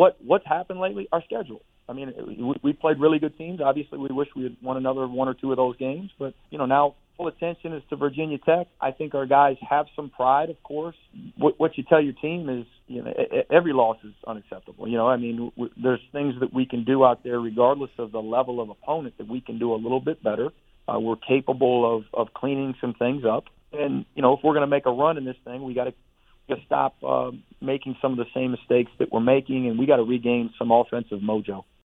what's happened lately? Our schedule. I mean, we played really good teams. Obviously, we wish we had won another one or two of those games. But, now full attention is to Virginia Tech. I think our guys have some pride, of course. What you tell your team is, every loss is unacceptable. There's things that we can do out there regardless of the level of opponent that we can do a little bit better. We're capable of cleaning some things up. And, if we're going to make a run in this thing, we got to stop making some of the same mistakes that we're making, and we got to regain some offensive mojo.